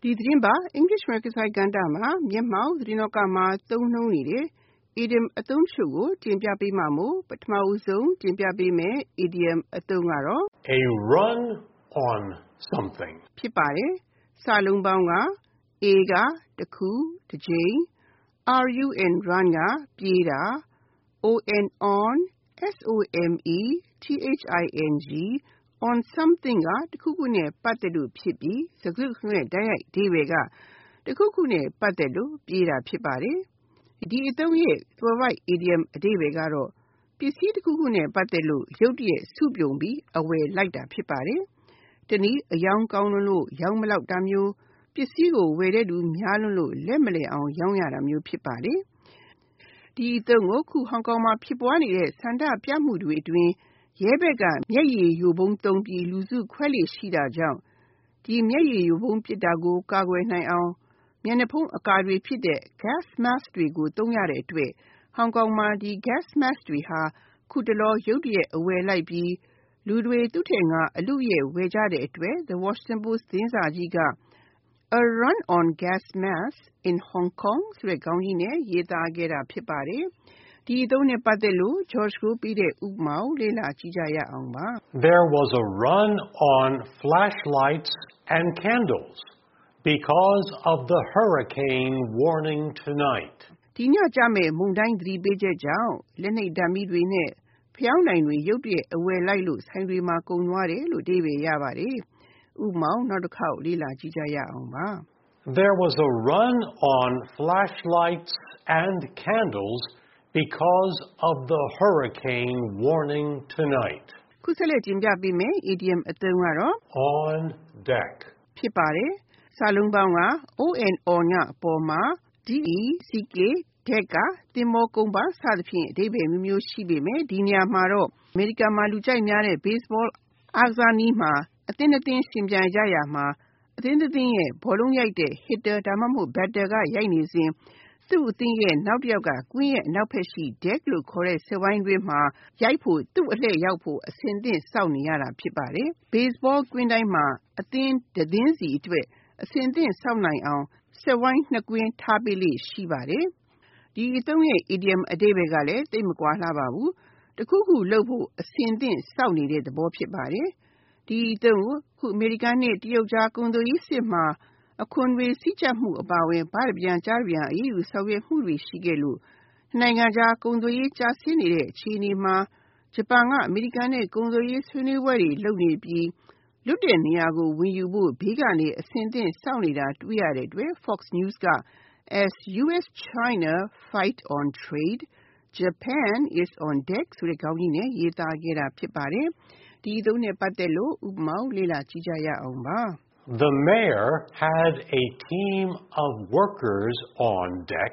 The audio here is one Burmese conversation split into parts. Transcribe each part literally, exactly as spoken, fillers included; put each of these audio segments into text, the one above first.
ဒီသတင်းပါ English Microsoft ကဏ္ဍမှာမျက်မှောက်သတင်းတော့ကမှာသုံးနှုန်းနေတဲ့ idiom အသုံးတချို့ကိုတင်ပြပေးမှာမို့ပထမဦးဆုံးတင်ပြပေးမယ် idiom အသုံးကတော့ A run on something ဖြစ်ပါတယ်။စာလုံးပေါင်းက A ကတစ်ခုတစ်ကြိမ် run run ကပြေးတာ on on some thing on something ကတစ်ခုခုနဲ့ပတ်သက်လို့ဖြစ်ပြီးစကားစုရဲ့တိုက်ရိုက်အဓိပ္ပာယ်ကတစ်ခုခုနဲ့ပတ်သက်လို့ပြေးတာဖြစ်ပါတယ်။ဒီအသုံးရဲ့သွယ်ဝိုက် idiom အဓိပ္ပာယ်ကတော့ပစ္စည်းတစ်ခုခုနဲ့ပတ်သက်လို့ရုတ်တရက်စုပြုံပြီးအဝယ်လိုက်တာဖြစ်ပါတယ်။တနည်းအယောင်ကောင်းလွန်းလို့ရောင်းမလောက်တာမျိုးပစ္စည်းကိုဝယ်တဲ့လူများလွန်းလို့လက်မလည်အောင်ရောင်းရတာမျိုးဖြစ်ပါတယ်။ဒီအသုံးကိုခုဟောင်ကောင်မှာဖြစ်ပွားနေတဲ့ဆန္ဒပြမှုတွေအတွင်းရဲဘက်ကမျက်ရည်ယိုဗုံးသုံးပြီးလူစုခွဲလေ့ရှိတာကြောင့်ဒီမျက်ရည်ယိုဗုံးပစ်တာကိုကာကွယ်နိုင်အောင်မျက်နှာဖုံးအကာတွေဖြစ်တဲ့ gas mask တွေကိုသုံးရတဲ့အတွက်ဟောင်ကောင်မှာဒီ gas mask တွေဟာခုတလောရုတ်တရက်အဝယ်လိုက်ပြီးလူတွေသူထင်ကအလုရဲ့ဝယ်ကြတဲ့အတွက် The Washington Post သတင်းစာကြီးက A run on gas masks in Hong Kong ဆိုတဲ့ခေါင်းကြီးနဲ့ရေးသားခဲ့တာဖြစ်ပါတယ်။ဒီအသုံးနဲ့ပတ်သက်လို့ George ကိုပြီးတဲ့ဥပမာကိုလေ့လာကြည့်ကြရအောင်ပါ။ There was a run on flashlights and candles because of the hurricane warning tonight. ဒီညကြမဲ့မုန်တိုင်းသတိပေးချက်ကြောင့်လက်နှိပ်ဓာတ်မီးတွေနဲ့ဖျောင်းနိုင်တွေရုတ်တရက်အဝယ်လိုက်လို့ဆိုင်တွေမှာကုန်သွားတယ်လို့အဓိပ္ပာယ်ရပါတယ်။ဥပမာနောက်တစ်ခေါက်လေ့လာကြည့်ကြရအောင်ပါ။ There was a run on flashlights and candles because of the hurricane warning tonight. ခုဆက်လက်တင်ပြပေးမယ် idiom အသုံးကတော့ on deck ဖြစ်ပါတယ်။စာလုံးပေါင်းက on on ကအပေါ်မှာ deck deck ကသင်္ဘောကုန်းပါစသဖြင့်အဓိပ္ပာယ်မျိုးမျိုးရှိပေမဲ့ဒီနေရာမှာတော့အမေရိကန်မှာလူကြိုက်များတဲ့ baseball အားကစားနည်းမှာအသင်းအသင်းရှင်ပြိုင်ကြရမှာအသင်းအသင်းရဲ့ဘောလုံးရိုက်တဲ့ hitter ဒါမှမဟုတ် batter ကရိုက်နေစဉ်သူ့အသင်းရဲ့နောက်တစ်ယောက်ကကွင်းရဲ့အနောက်ဘက်ရှိ deck လို့ခေါ်တဲ့စက်ဝိုင်းတွင်းမှာရိုက်ဖို့သူ့အလှည့်ရောက်ဖို့အဆင်သင့်စောင့်နေရတာဖြစ်ပါတယ်။ Baseball ကွင်းတိုင်းမှာအသင်းတစ်သင်းစီအတွက်အဆင်သင့်စောင့်နိုင်အောင်စက်ဝိုင်းနှစ်ကွင်းထားပေးလေ့ရှိပါတယ်။ဒီအသုံးရဲ့ idiom အဓိပ္ပာယ်ကလည်းသိပ်မကွာလှပါဘူး။တစ်ခုခုလုပ်ဖို့အဆင်သင့်စောင့်နေတဲ့သဘောဖြစ်ပါတယ်။ဒီအသုံးကိုခုအမေရိကန်နဲ့တရုတ်ကြားကုန်သွယ်ရေးစစ်မှာအခွန်တွေစည်းကြပ်မှုအပါအဝင်ဗားပြန်ကြားပြန်အရေးယူဆောင်ရွက်မှုတွေရှိခဲ့လို့နိုင်ငံခြားကုန်သွယ်ရေးကျဆင်းနေတဲ့အခြေအနေမှာဂျပန်ကအမေရိကန်နဲ့ကုန်သွယ်ရေးဆွေးနွေးပွဲတွေလုပ်နေပြီးလွတ်တဲ့နေရာကိုဝင်ယူဖို့ဘေးကနေအဆင်သင့်စောင့်နေတာတွေ့ရတဲ့အတွက် Fox News က As U S China fight on trade, Japan is on deck ဆိုတဲ့ခေါင်းကြီးနဲ့ရေးသားခဲ့တာဖြစ်ပါတယ်။ဒီအသုံးနဲ့ပတ်သက်လို့ဥပမာကိုလေ့လာကြည့်ကြရအောင်ပါ။ The mayor had a team of workers on deck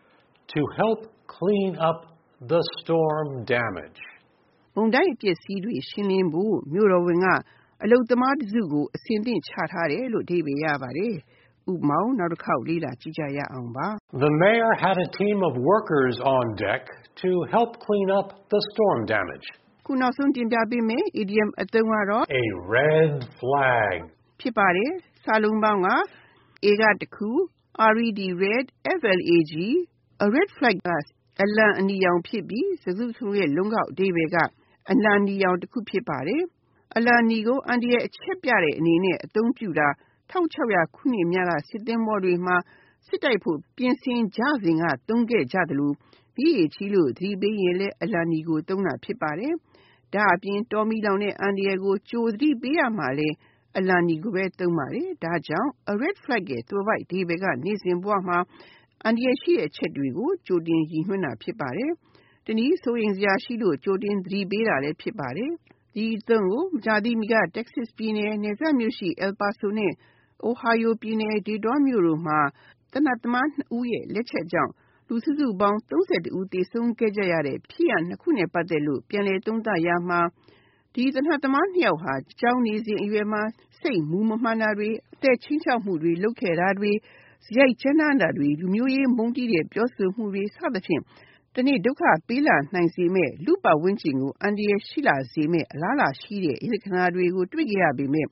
to help clean up the storm damage. မုန်တိုင်းအပျက်စီးတွေရှင်းလင်းဖို့မြို့တော်ဝန်ကအလုပ်သမားတစုကိုအဆင်သင့်ချထားတယ်လို့အဓိပ္ပာယ်ရပါတယ်။ဥပမာနောက်တစ်ခေါက်လေ့လာကြည့်ကြရအောင်ပါ။ The mayor had a team of workers on deck to help clean up the storm damage. ခုနောက်ဆုံးတင်ပြပေးမယ် idiom အသုံးကတော့ A red flag ဖြစ်ပါတယ်။စာလုံးပေါင်းက A ကတစ်ခု red red flag a red flag ကအလံအနီရောင်ဖြစ်ပြီးစကားစုရဲ့လုံးကောက်အဓိပ္ပာယ်ကအလံနီရောင်တစ်ခုဖြစ်ပါတယ်။အလံနီကိုအန်ဒီရဲ့အချက်ပြတဲ့အနေနဲ့အသုံးပြုတာ၁၆၀၀ခုနှစ်များကစစ်သင်္ဘောတွေမှာစစ်တိုက်ဖို့ပြင်ဆင်ကြစဉ်ကသုံးခဲ့ကြသလိုမြည်ရည်ကြီးလို့သတိပေးရင်လည်းအလံနီကိုသုံးတာဖြစ်ပါတယ်။ဒါအပြင်တော်မီလောင်တဲ့အန်ဒီရဲ့ကိုကြိုသတိပေးရမှာလဲအလံနီကိုပဲသုံးပါတယ်။ဒါကြောင့် a red flag ရဲ့သွယ်ဝိုက်အဓိပ္ပာယ်ကနေ့စဉ်ဘဝမှာအန်ဒီရဲ့ရှိတဲ့အချက်တွေကိုကြိုတင်ရည်ညွှန်းတာဖြစ်ပါတယ်။တနည်းဆိုရင်စရာရှိလို့ကြိုတင်သတိပေးတာလည်းဖြစ်ပါတယ်။ဒီအသုံးကိုမကြာသေးမီက Texas ပြည်နယ်နယ်စပ်မြို့ရှိ El Paso နဲ့ Ohio ပြည်နယ် Detroit မြို့တို့မှာသေနတ်သမားနှစ်ဦးရဲ့လက်ချက်ကြောင့်လူစုစုပေါင်း၃၁ဦးသေဆုံးခဲ့ကြရတဲ့ဖြစ်ရပ်နှစ်ခုနဲ့ပတ်သက်လို့ပြန်လည်သုံးသပ်ရာမှာဒီသေနတ်သမားနှစ်ယောက်ဟာကျောင်းနေစဉ်အရွယ်မှာစိတ်မူမမှန်တာတွေအသက်ချင်းချောက်မှုတွေလုပ်ခဲ့တာတွေစရိုက်ချမ်းသာတာတွေလူမျိုးရေးမုန်းတီးတဲ့ပြောဆိုမှုတွေစသဖြင့်တနေ့ဒုက္ခပေးလာနိုင်စေမဲ့လူပတ်ဝန်းကျင်ကိုအန္တရာယ်ရှိလာစေမဲ့အလားအလာရှိတဲ့လက္ခဏာတွေကိုတွေ့ကြရပေမဲ့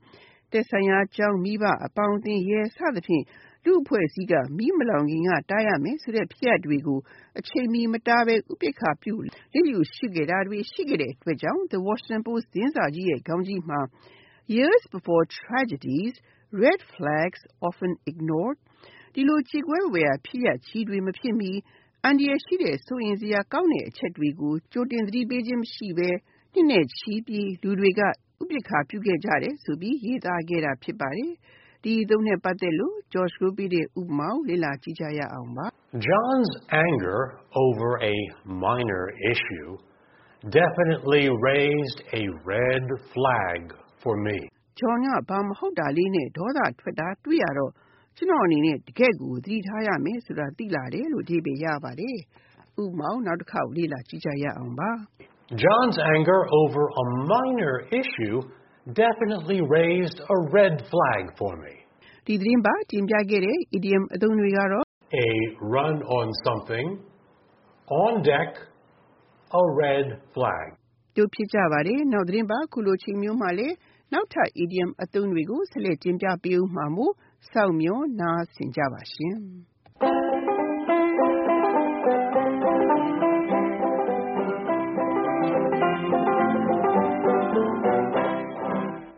သက်ဆိုင်ရာကျောင်းမိဘအပေါင်းအသင်းရဲစသဖြင့်လူအဖွဲ့အစည်းကမိမလောင်ခင်ကတားရမယ်ဆိုတဲ့ဖြစ်ရပ်တွေကိုအချိန်မီမတားဘဲဥပိ္ပခာပြုလျစ်လျူရှုခဲ့တာတွေရှိခဲ့တဲ့အတွက်ကြောင့် The Washington Post သတင်းစာကြီးရဲ့ခေါင်းကြီးမှာ Years before tragedies, red flags often ignored ဒီလိုကြေကွဲဝယ်ဖြစ်ရပ်ကြီးတွေမဖြစ်မီအန္တရာယ်ရှိတဲ့စိုးရင်စရာကောင်းတဲ့အချက်တွေကိုကြိုတင်သတိပေးခြင်းမရှိဘဲနှစ်နဲ့ချီပြီးလူတွေကဥပိ္ပခာပြုခဲ့ကြတယ်ဆိုပြီးရေးသားခဲ့တာဖြစ်ပါတယ်။ဒီသုံးနဲ့ပတ်သက်လို့ George ကိုပြတဲ့ဥပမာကိုလေ့လာကြည့်ကြရအောင်ပါ။ John's anger over a minor issue definitely raised a red flag for me. John ကဘာမဟုတ်တာလေးနဲ့ဒေါသထွက်တာတွေ့ရတော့ကျွန်တော်အနေနဲ့တကယ့်ကိုသတိထားရမယ်ဆိုတာသိလာတယ်လို့အဓိပ္ပာယ်ရပါတယ်။ဥပမာနောက်တစ်ခါလေ့လာကြည့်ကြရအောင်ပါ။ John's anger over a minor issue definitely raised a red flag for me. ဒီသတင်းပါတင်ပြခဲ့တဲ့ idiom အသုံးတွေကတော့ A run on something, on deck, a red flag. တို့ဖြစ်ကြပါတယ်။နောက်သတင်းပါခုလိုချိန်မျိုးမှာလေနောက်ထပ် idiom အသုံးတွေကိုဆက်လက်တင်ပြပေးဦးမှာမို့စောင့်မျှော်နားဆင်ကြပါရှင်။